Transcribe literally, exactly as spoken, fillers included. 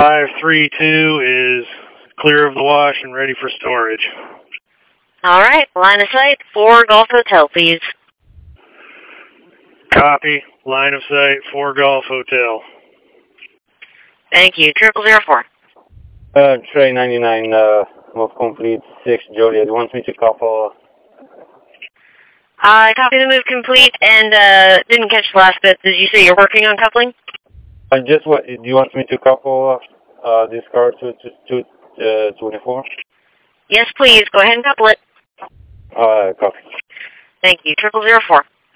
five three two is clear of the wash and ready for storage. All right, line of sight for Golf Hotel, please. Copy. Line of sight for Golf Hotel. Thank you. Triple zero four. Uh, Trey ninety-nine, uh, move complete, six Joliet. Wants me to couple. I copy the move complete and uh, didn't catch the last bit. Did you say you're working on coupling? I just what, do you want me to couple, uh, this car to, to, to, uh, twenty-four? Yes, please. Go ahead and couple it. Uh, copy. Thank you. Triple zero four.